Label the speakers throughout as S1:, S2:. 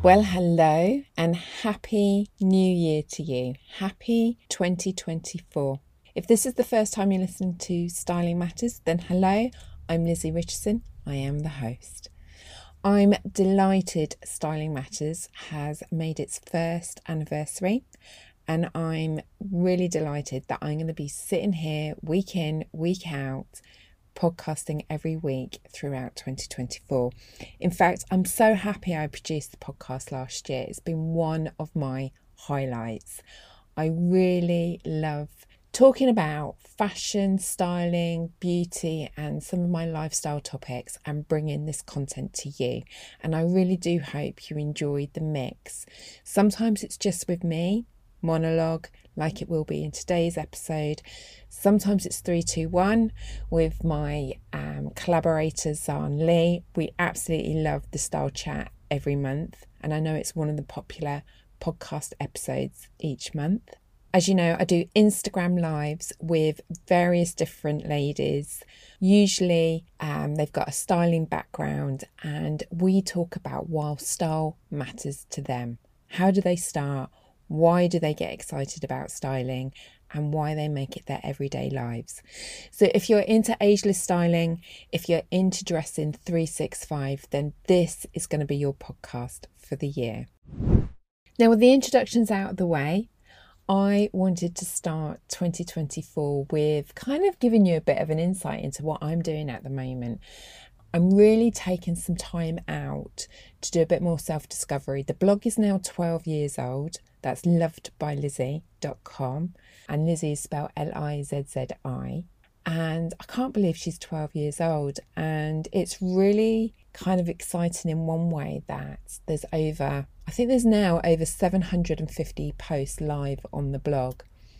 S1: Well, hello and happy new year to you. Happy 2024. If this is the first time you listen to Styling Matters, then hello, I'm Lizzie Richardson. I am the host. I'm delighted Styling Matters has made its first anniversary, and I'm really delighted that I'm going to be sitting here week in, week out, podcasting every week throughout 2024. In fact, I'm so happy I produced the podcast last year. It's been one of my highlights. I really love talking about fashion, styling, beauty, and some of my lifestyle topics and bringing this content to you. And I really do hope you enjoyed the mix. Sometimes it's just with me, monologue, like it will be in today's episode. Sometimes it's 3-2-1 with my collaborator Zan Lee. We absolutely love the style chat every month, and I know it's one of the popular podcast episodes each month. As you know, I do Instagram lives with various different ladies. Usually they've got a styling background, and we talk about why style matters to them. How do they start? Why do they get excited about styling, and why they make it their everyday lives? So if you're into ageless styling, if you're into dressing 365, then this is going to be your podcast for the year. Now, with the introductions out of the way, I wanted to start 2024 with kind of giving you a bit of an insight into what I'm doing at the moment. I'm really taking some time out to do a bit more self-discovery. The blog is now 12 years old. That's lovedbylizzie.com. And Lizzie is spelled Lizzi. And I can't believe she's 12 years old. And it's really kind of exciting in one way that there's now over 750 posts live on the blog.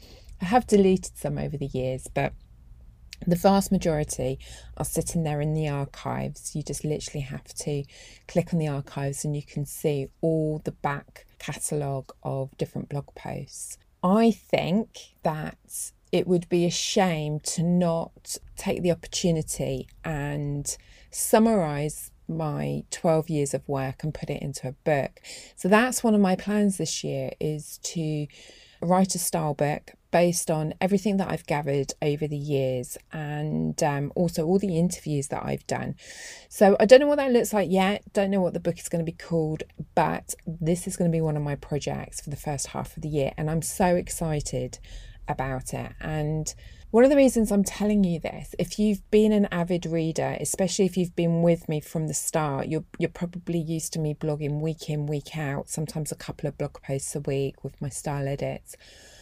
S1: I have deleted some over the years, but the vast majority are sitting there in the archives. You just literally have to click on the archives and you can see all the back catalogue of different blog posts. I think that it would be a shame to not take the opportunity and summarise my 12 years of work and put it into a book. So that's one of my plans this year, is to write a style book based on everything that I've gathered over the years, and also all the interviews that I've done. So I don't know what that looks like yet, don't know what the book is going to be called, but this is going to be one of my projects for the first half of the year, and I'm so excited about it. And one of the reasons I'm telling you this, if you've been an avid reader, especially if you've been with me from the start, you're probably used to me blogging week in, week out, sometimes a couple of blog posts a week with my style edits.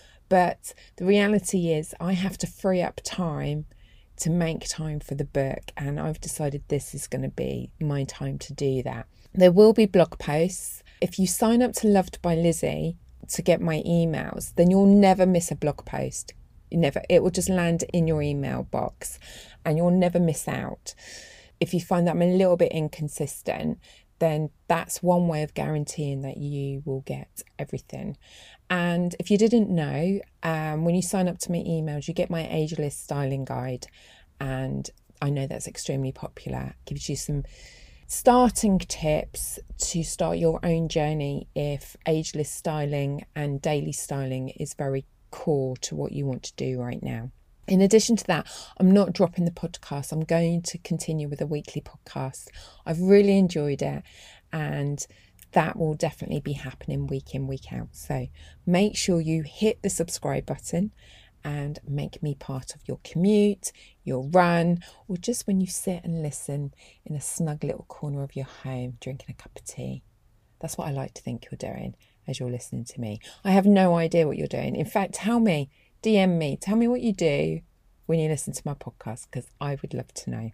S1: But the reality is I have to free up time to make time for the book, and I've decided this is going to be my time to do that. There will be blog posts. If you sign up to Loved by Lizzie to get my emails, then you'll never miss a blog post. It will just land in your email box and you'll never miss out. If you find that I'm a little bit inconsistent, then that's one way of guaranteeing that you will get everything. And if you didn't know, when you sign up to my emails, you get my ageless styling guide. And I know that's extremely popular. It gives you some starting tips to start your own journey if ageless styling and daily styling is very core to what you want to do right now. In addition to that, I'm not dropping the podcast. I'm going to continue with a weekly podcast. I've really enjoyed it, and that will definitely be happening week in, week out. So make sure you hit the subscribe button and make me part of your commute, your run, or just when you sit and listen in a snug little corner of your home drinking a cup of tea. That's what I like to think you're doing as you're listening to me. I have no idea what you're doing. In fact, tell me, DM me, tell me what you do when you listen to my podcast, because I would love to know.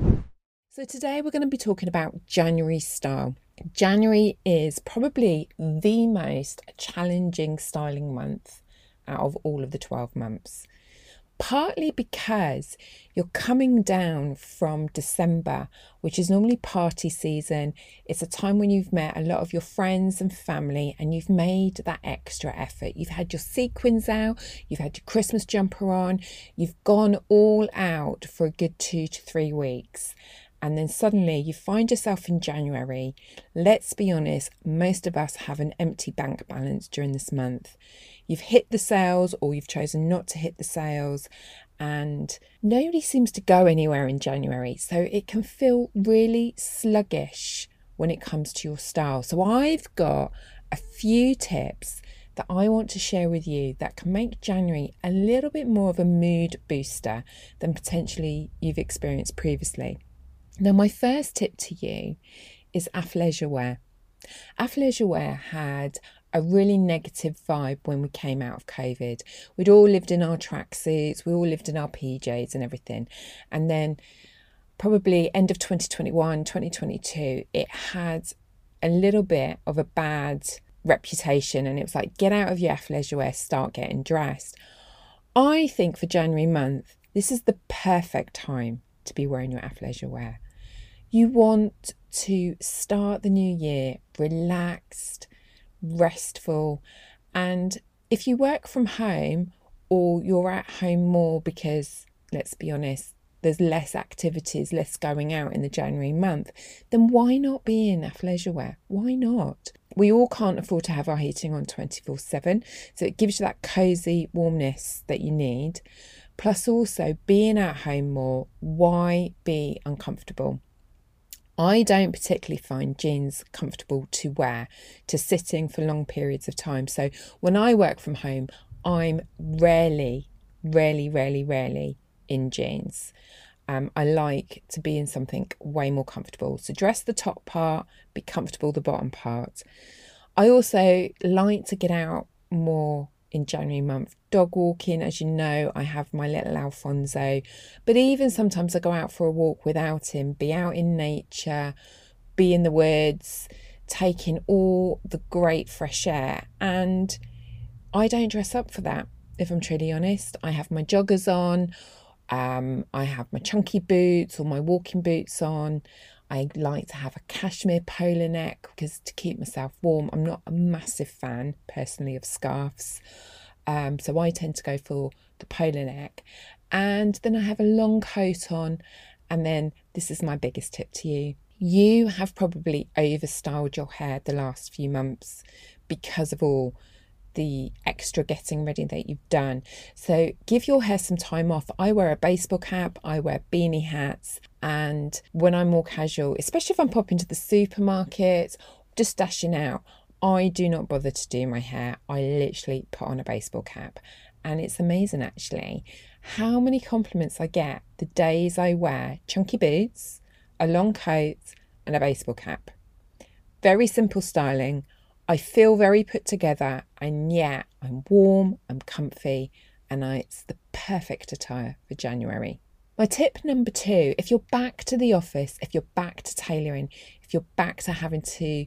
S1: So today we're going to be talking about January style. January is probably the most challenging styling month out of all of the 12 months. Partly because you're coming down from December, which is normally party season. It's a time when you've met a lot of your friends and family and you've made that extra effort. You've had your sequins out, you've had your Christmas jumper on, you've gone all out for a good 2 to 3 weeks. and then suddenly you find yourself in January. Let's be honest, most of us have an empty bank balance during this month. You've hit the sales or you've chosen not to hit the sales, and nobody seems to go anywhere in January. So it can feel really sluggish when it comes to your style. So I've got a few tips that I want to share with you that can make January a little bit more of a mood booster than potentially you've experienced previously. Now, my first tip to you is athleisure wear. Athleisure wear had a really negative vibe when we came out of COVID. We'd all lived in our tracksuits, we all lived in our PJs and everything. And then probably end of 2021, 2022, it had a little bit of a bad reputation, and it was like, get out of your athleisure wear, start getting dressed. I think for January month, this is the perfect time to be wearing your athleisure wear. You want to start the new year relaxed, restful, and if you work from home or you're at home more because, let's be honest, there's less activities, less going out in the January month, then why not be in athleisure wear? Why not? We all can't afford to have our heating on 24/7, so it gives you that cosy warmness that you need. Plus also being at home more, why be uncomfortable? I don't particularly find jeans comfortable to wear to sitting for long periods of time. So when I work from home, I'm rarely in jeans. I like to be in something way more comfortable. So dress the top part, be comfortable the bottom part. I also like to get out more in January month. Dog walking, as you know, I have my little Alfonso, but even sometimes I go out for a walk without him, be out in nature, be in the woods, taking all the great fresh air. And I don't dress up for that, if I'm truly honest. I have my joggers on, I have my chunky boots or my walking boots on. I like to have a cashmere polo neck because to keep myself warm. I'm not a massive fan personally of scarves. So I tend to go for the polo neck. And then I have a long coat on. And then this is my biggest tip to you. You have probably overstyled your hair the last few months because of all the extra getting ready that you've done. So give your hair some time off. I wear a baseball cap, I wear beanie hats, and when I'm more casual, especially if I'm popping to the supermarket, just dashing out, I do not bother to do my hair. I literally put on a baseball cap. And it's amazing actually how many compliments I get the days I wear chunky boots, a long coat and a baseball cap. Very simple styling. I feel very put together, and yeah, I'm warm, I'm comfy, and it's the perfect attire for January. My tip number 2, if you're back to the office, if you're back to tailoring, if you're back to having to,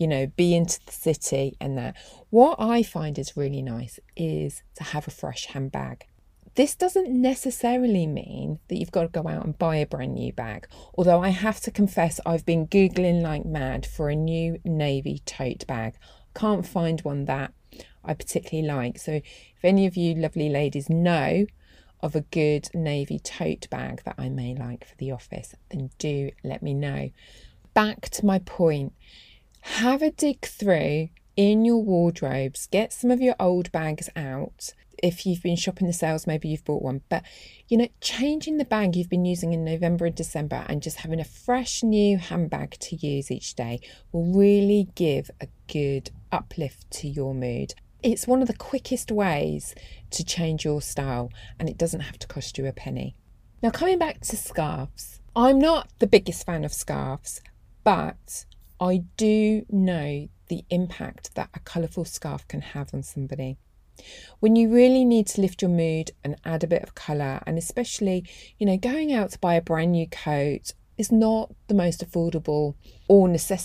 S1: be into the city and that, what I find is really nice is to have a fresh handbag. This doesn't necessarily mean that you've got to go out and buy a brand new bag, although I have to confess I've been Googling like mad for a new navy tote bag. Can't find one that I particularly like. So if any of you lovely ladies know of a good navy tote bag that I may like for the office, then do let me know. Back to my point, have a dig through in your wardrobes, get some of your old bags out. If you've been shopping the sales, maybe you've bought one, but changing the bag you've been using in November and December and just having a fresh new handbag to use each day will really give a good uplift to your mood. It's one of the quickest ways to change your style, and it doesn't have to cost you a penny. Now, coming back to scarves, I'm not the biggest fan of scarves, but I do know the impact that a colourful scarf can have on somebody. When you really need to lift your mood and add a bit of colour, and especially, going out to buy a brand new coat is not the most affordable or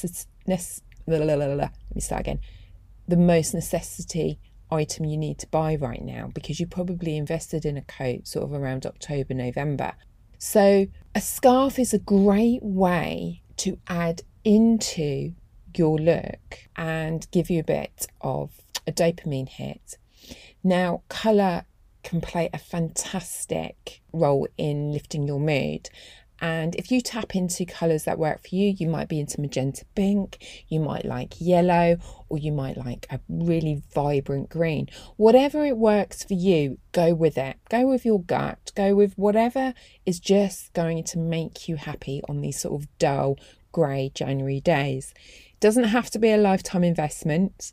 S1: the most necessity item you need to buy right now, because you probably invested in a coat sort of around October, November. So a scarf is a great way to add into your look and give you a bit of a dopamine hit. Now, colour can play a fantastic role in lifting your mood, And if you tap into colours that work for you, you might be into magenta pink, you might like yellow, or you might like a really vibrant green. Whatever it works for you, go with it. Go with your gut. Go with whatever is just going to make you happy on these sort of dull, grey January days. It doesn't have to be a lifetime investment.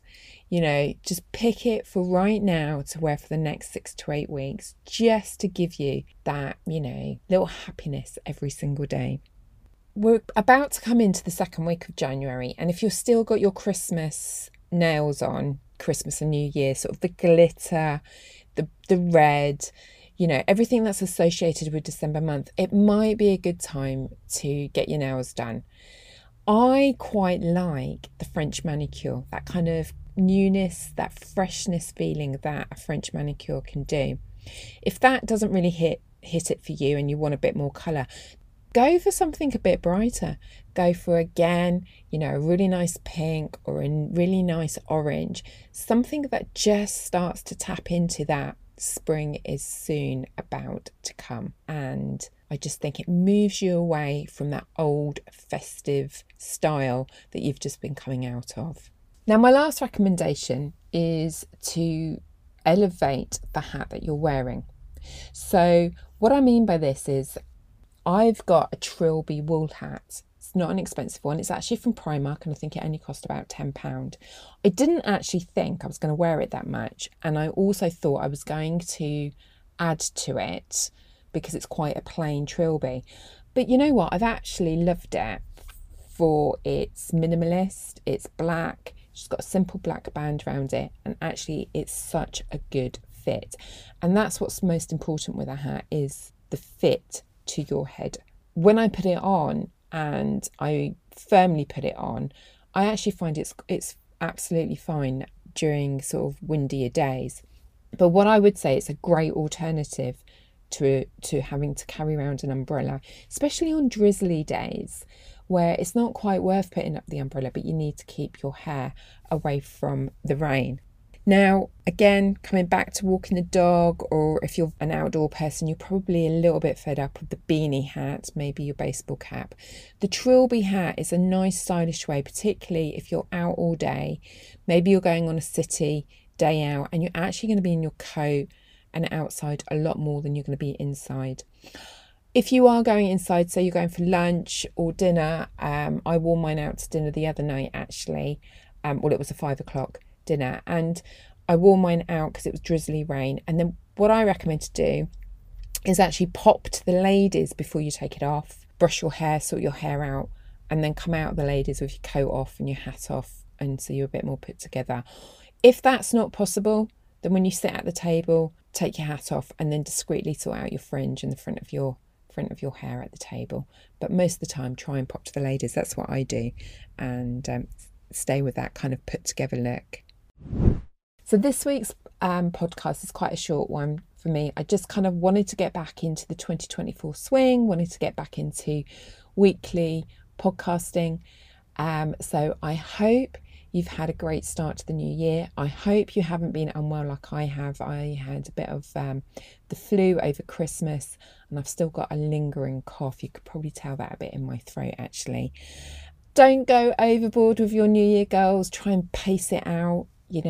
S1: Just pick it for right now to wear for the next 6 to 8 weeks, just to give you that, little happiness every single day. We're about to come into the second week of January, and if you've still got your Christmas nails on, Christmas and New Year, sort of the glitter, the red, everything that's associated with December month, it might be a good time to get your nails done. I quite like the French manicure, that kind of newness, that freshness feeling that a French manicure can do. If that doesn't really hit it for you and you want a bit more colour, go for something a bit brighter. Go for, again, a really nice pink or a really nice orange, something that just starts to tap into that spring is soon about to come. And I just think it moves you away from that old festive style that you've just been coming out of. Now, my last recommendation is to elevate the hat that you're wearing. So what I mean by this is I've got a Trilby wool hat. It's not an expensive one. It's actually from Primark, and I think it only cost about £10. I didn't actually think I was going to wear it that much. And I also thought I was going to add to it because it's quite a plain Trilby. But you know what? I've actually loved it for its minimalist. It's black. It's got a simple black band around it. And actually, it's such a good fit. And that's what's most important with a hat, is the fit to your head. When I put it on, and I firmly put it on, I actually find it's absolutely fine during sort of windier days. But what I would say, it's a great alternative to having to carry around an umbrella, especially on drizzly days where it's not quite worth putting up the umbrella, but you need to keep your hair away from the rain. Now, again, coming back to walking the dog, or if you're an outdoor person, you're probably a little bit fed up with the beanie hat, maybe your baseball cap. The Trilby hat is a nice stylish way, particularly if you're out all day. Maybe you're going on a city day out and you're actually going to be in your coat and outside a lot more than you're going to be inside. If you are going inside, say you're going for lunch or dinner, I wore mine out to dinner the other night actually. Well, it was a 5 o'clock dinner, and I wore mine out because it was drizzly rain. And then what I recommend to do is actually pop to the ladies before you take it off, brush your hair, sort your hair out, and then come out of the ladies with your coat off and your hat off, and so you're a bit more put together. If that's not possible, then when you sit at the table, take your hat off and then discreetly sort out your fringe in the front of your hair at the table. But most of the time, try and pop to the ladies. That's what I do, and stay with that kind of put together look. So this week's podcast is quite a short one for me. I just kind of wanted to get back into the 2024 swing, wanted to get back into weekly podcasting. So I hope you've had a great start to the new year. I hope you haven't been unwell like I have. I had a bit of the flu over Christmas, and I've still got a lingering cough. You could probably tell that a bit in my throat actually. Don't go overboard with your New Year goals. Try and pace it out.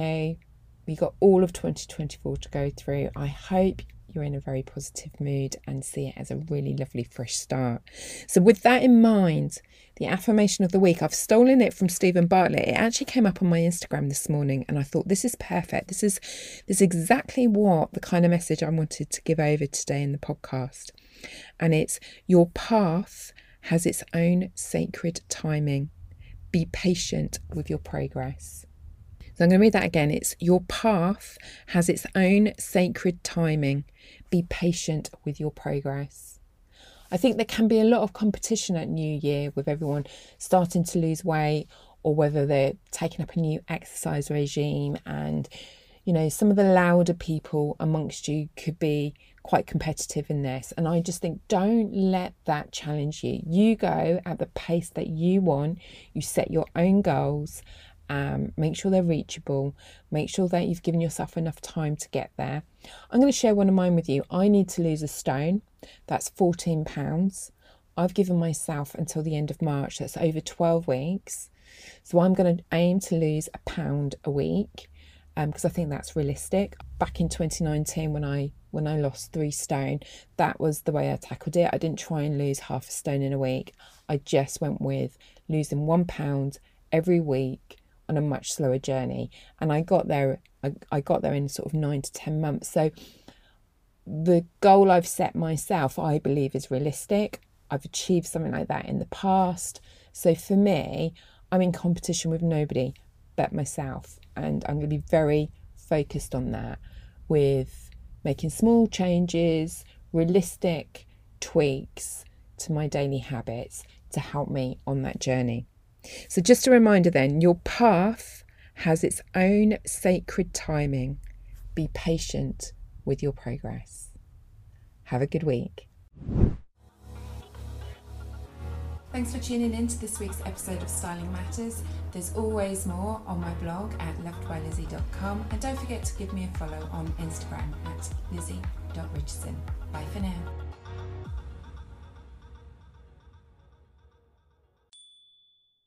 S1: We got all of 2024 to go through. I hope you're in a very positive mood and see it as a really lovely fresh start. So with that in mind, the affirmation of the week, I've stolen it from Stephen Bartlett. It actually came up on my Instagram this morning, and I thought this is perfect. This is exactly what the kind of message I wanted to give over today in the podcast. And it's, your path has its own sacred timing. Be patient with your progress. So I'm going to read that again. It's, your path has its own sacred timing. Be patient with your progress. I think there can be a lot of competition at New Year with everyone starting to lose weight, or whether they're taking up a new exercise regime. And, some of the louder people amongst you could be quite competitive in this. And I just think, don't let that challenge you. You go at the pace that you want. You set your own goals. Make sure they're reachable. Make sure that you've given yourself enough time to get there. I'm going to share one of mine with you. I need to lose a stone. That's £14. I've given myself until the end of March, that's over 12 weeks. So I'm going to aim to lose £1 a week, because I think that's realistic. Back in 2019, when I lost 3 stone, that was the way I tackled it. I didn't try and lose half a stone in a week. I just went with losing £1 every week on a much slower journey, and I got there. I got there in sort of 9 to 10 months. So the goal I've set myself, I believe, is realistic. I've achieved something like that in the past. So for me, I'm in competition with nobody but myself, and I'm going to be very focused on that, with making small changes, realistic tweaks to my daily habits to help me on that journey. So just a reminder then, your path has its own sacred timing. Be patient with your progress. Have a good week. Thanks for tuning in to this week's episode of Styling Matters. There's always more on my blog at lovedbylizzie.com, and don't forget to give me a follow on Instagram at lizzie.richardson. Bye for now.